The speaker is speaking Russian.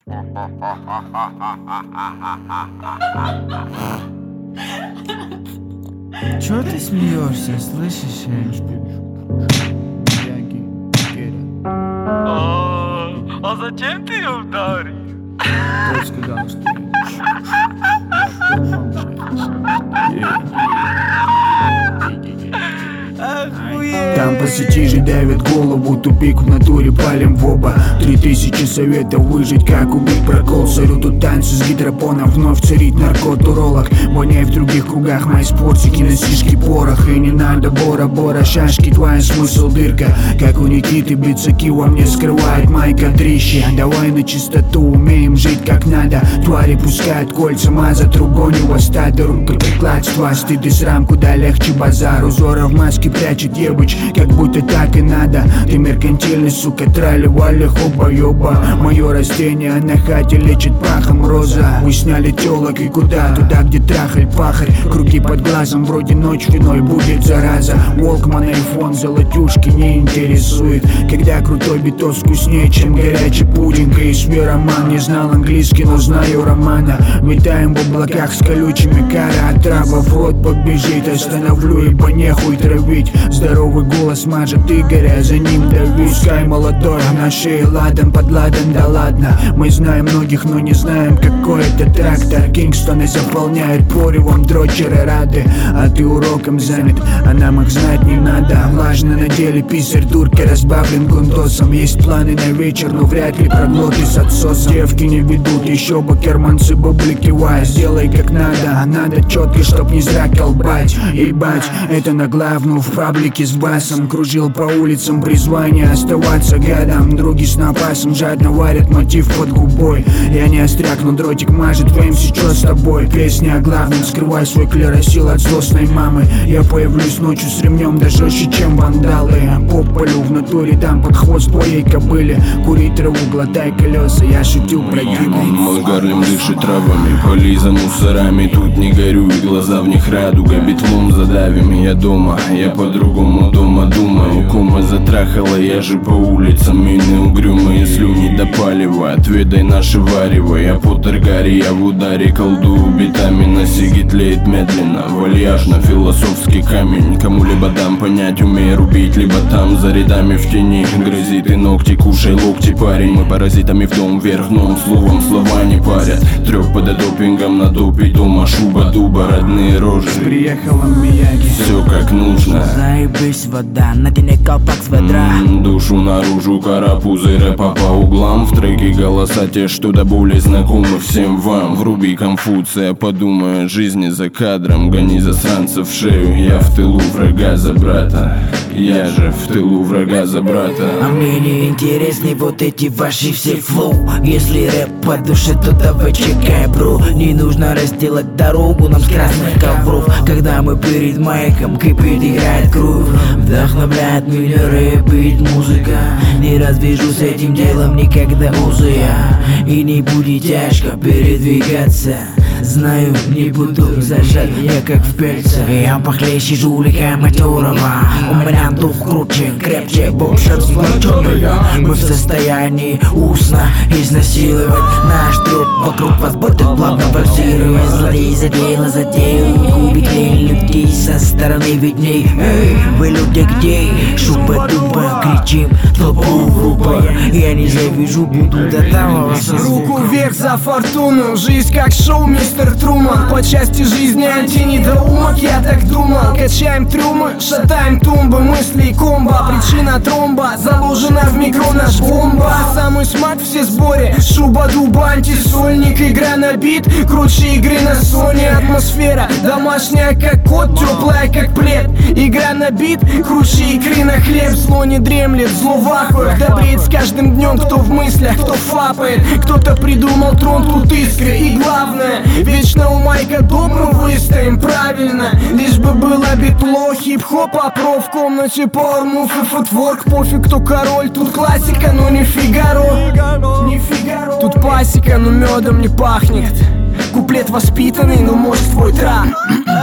Чё ты смеешься, слышишь? А зачем ты ее ударил? Тот сказал, что я Там пассатижи давят голову, тупик в натуре, палим в оба. 3000 советов выжить, как убить прокол. Царю тут танцы с гидропоном, вновь царит наркотуролог. Воняй в других кругах, мои спортики, носишки, порох. И не надо бора-бора, шашки, твоя смысл дырка. Как у Никиты бицаки во мне скрывает майка дрищи. Давай на чистоту, умеем жить как надо. Твари пускают кольца, мазать ругонего стада. Рукоприкладство, стыд и срам, куда легче базар. Узора в маске прячет ебыч, как будто так и надо. Ты меркантильный, сука, трали-вали, хоба-ёба. Мое растение на хате лечит пахом роза. Мы сняли телок и куда? Туда, где трахаль пахарь. Круги под глазом, вроде ночь виной будет зараза. Волкман, айфон, золотюшки не интересует. Когда крутой битос вкуснее, чем горячий пудинг. И свероман, не знал английский, но знаю романа. Витаем в облаках с колючими, кара от трабов. Рот побежит, остановлю, ибо нехуй травить. Здоровый голос мажет Игоря, за ним дави. Пускай молодой, на шее ладан под ладан, да ладно. Мы знаем многих, но не знаем, какой это трактор. Кингстоны заполняют порывом, дрочеры рады. А ты уроком занят, а нам их знать не надо. Влажно на деле писарь, турки разбавлен гундосом. Есть планы на вечер, но вряд ли проглоты с отсосом. Девки не ведут, еще бы керманцы бублики вай. Сделай как надо, надо четко, чтоб не зря колбать. Ебать, это на главную в паблике с басом. Кружил по улицам, призвание оставаться гадом. Други с напасом жадно варят мотив под губой. Я не остряк, но дротик мажет в МС, чё с тобой? Песня о главном, скрывай свой клеросил от злостной мамы. Я появлюсь ночью с ремнем, да жестче, чем вандалы. Поп полю в натуре, дам под хвост твоей кобыле. Кури траву, глотай колеса, я шутил про ямы. Мой Гарлем дышит травами, поли за мусорами. Тут не горю, и глаза в них радуга. Битлом задавим, я дома, я по-другому дома думаю. Кума затрахала, я же по улицам. Мины угрюмые, слюни до палева. Отведай наше варево, я Поттер Гарри, я в ударе. Колдую битами, на сиги тлеет медленно. Вальяжно, философский камень. Кому-либо дам понять, умею рубить. Либо там, за рядами в тени. Грызи ты ногти, кушай локти, парень. Мы паразитами в дом вверх, дном словом слова не парят. Трех под допингом на допе дома. Шуба-дуба, родные рожи. Приехала Мияги, все как нужно. Заебись вода, натяни колпак с ведра. Душу наружу, карапузы рэпа по углам. В треке голоса те, что до боли знакомы всем вам. Вруби Конфуция, подумай о жизни за кадром. Гони засранцев в шею, я в тылу врага за брата. Я же в тылу врага за брата. А мне не интересны вот эти ваши все флоу. Если рэп по душе, то давай чекай, бро. Не нужно расстилать дорогу нам с красных ковров. Когда мы перед майком, кипит, играет кровь. Вдохновляет меня рэп, бит, музыка. Не развяжу с этим делом никогда узы я. И не будет тяжко передвигаться. Знаю, не буду зажать, я как в пельце. Я похлеще жулика матерого. У меня дух круче, крепче, больше сплоченный. Мы в состоянии устно изнасиловать наш труд. Вокруг вас будет плавно вальсировать. Злодей за дело затеял. Губит людей со стороны видней. Эй, вы люди где? Шуба-дуба, кричим, толпу врубая. Я не завяжу, буду до талого со звуком. Руку вверх за фортуну, жизнь как шоу, мистер Труман. По части жизни антинедоумок, я так думал. Качаем трюмы, шатаем тумбы, мысли комбо. Причина тромба заложена в микро наш бомба. Самый смак все сборе, шуба-дуба, антисольник. Игра на бит, круче игры на Sony. Атмосфера домашняя как кот, теплая как плед. Игра на бит, круче игры на хлеб. Зло не дремлет, зло в ахуях. Добреет с каждым днем, кто в мыслях, кто фапает. Кто-то придумал трон, тут искры. И главное, вечно у майка добро выстоим, правильно. Лишь бы было битло, хип-хоп, а про в комнате порнув и футворк. Пофиг, кто король, тут классика, но не Фигаро. Не Фигаро. Тут пасека, но медом не пахнет. Куплет воспитанный, но может твой трап.